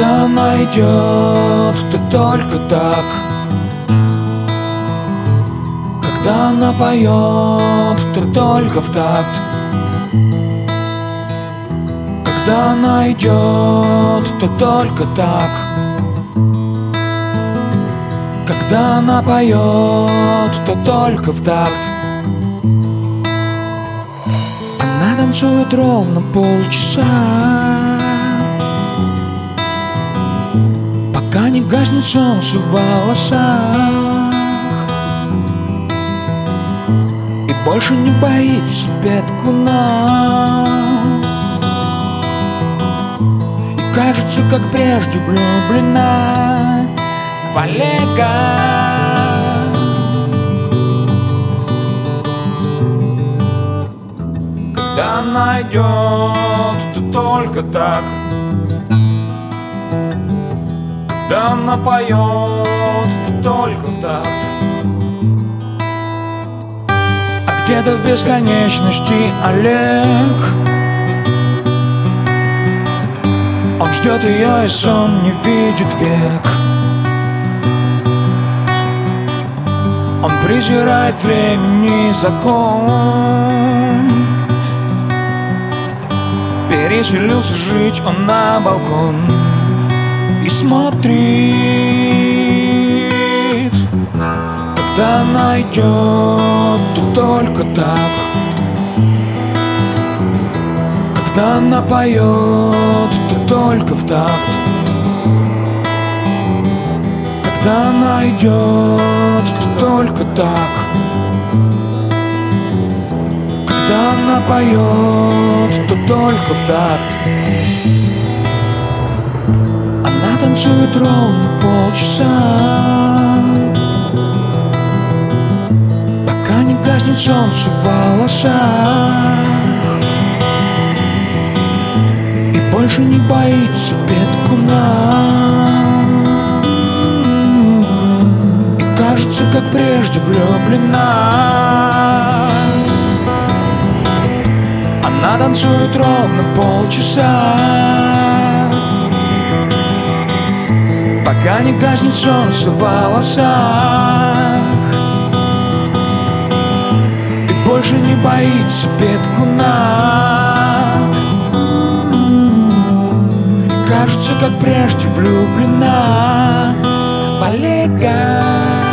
Когда она идет, то только так. Когда она поет, то только в такт. Когда она идет, то только так. Когда она поет, то только в такт. Она танцует ровно полчаса, пока не гаснет солнце в волосах, и больше не боится петкуна, и кажется, как прежде влюблена в Олега. Когда она идет, то только так. Когда она поет, то только в такт. А где-то в бесконечности Олег, он ждет ее, и сон не видит век. Он презирает времени закон, переселился жить он на балкон и смотрит. Когда она идет, то только так. Когда она поет, то только в такт. Когда она идет, то только так. Когда она поет, то только в такт. Она танцует ровно полчаса, пока не гаснет солнце в волосах, и больше не боится петкуна, и кажется, как прежде влюблена. Она танцует ровно полчаса, пока не гаснет солнце в волосах, и больше не боится петкуна, и кажется, как прежде влюблена в Олега.